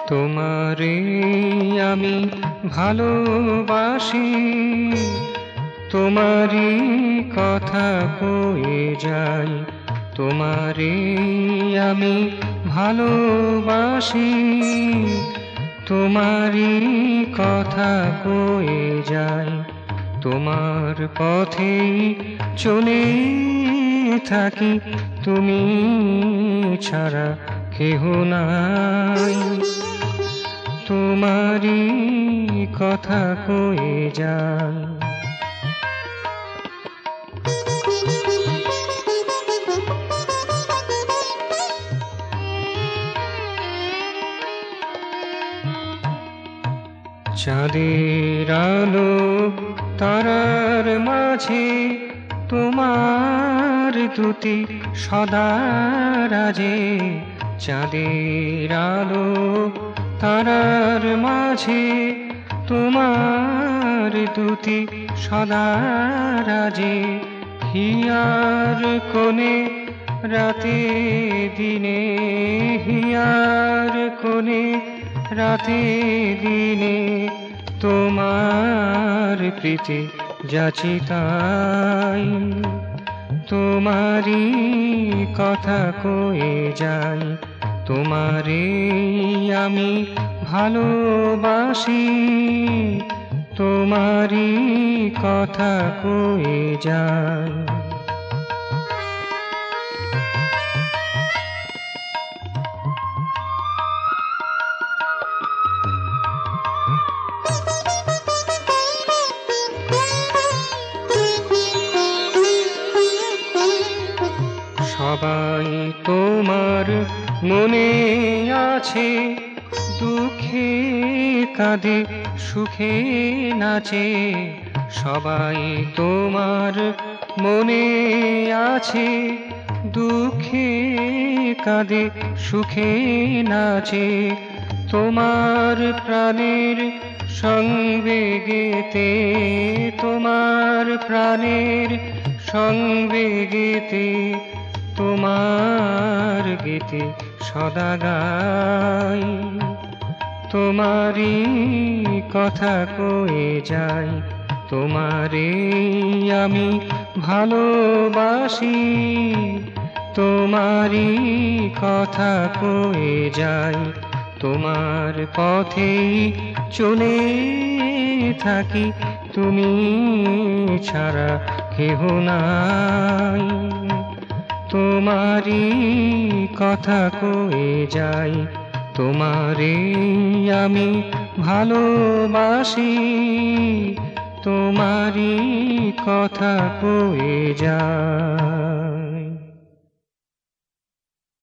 তোমারে আমি ভালোবাসি, তোমারই কথা কয়ে যাই। তোমারে আমি ভালোবাসি, তোমারই কথা কয়ে যাই। তোমার পথেই চলে থাকি, তুমি ছাড়া কেহ নাই। তোমারই কথা কয়ে যাই। চাঁদের আলো তারার মাঝে তোমার দুটি সদা রাজে। চাঁদের আলো তারার মাঝে তোমার দুটি সদা রাজে। হিয়ার কোণে রাতে দিনে, হিয়ার কোণে রাতে দিনে তোমার প্রীতি যাচি তাই। তোমারই কথা কয়ে যাই, তোমারে আমি ভালোবাসি, তোমারই কথা কয়ে যাই। সবাই তোমার মনে আছে, দুঃখে কাঁদে সুখে নাচে। সবাই তোমার মনে আছে, দুঃখে কাঁদে সুখে নাচে। তোমার প্রাণের সংবেগেতে, তোমার প্রাণের সংবেগেতে তোমার গীতে সদা গাই। তোমারই কথা কয়ে যাই, তোমারে আমি ভালোবাসি, তোমারই কথা কয়ে যাই। তোমার পথেই চলে থাকি, তুমি ছাড়া কেহ নাই। তোমারই কথা কয়ে যাই, তোমারে আমি ভালোবাসি, তোমারই কথা কয়ে যাই।